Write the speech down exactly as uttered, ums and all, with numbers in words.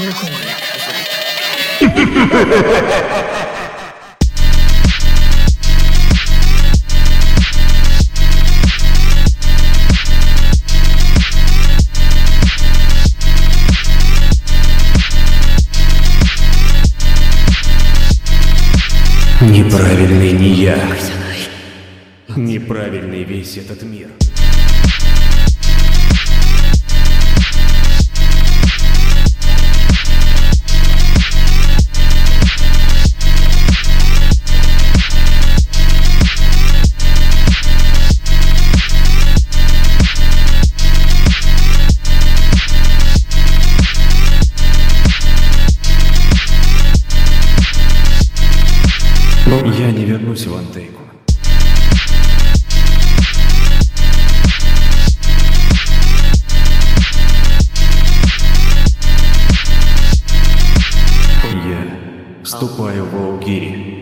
Неправильный не я. Неправильный весь этот мир. Я не вернусь в Антейку. Я вступаю в Валгири.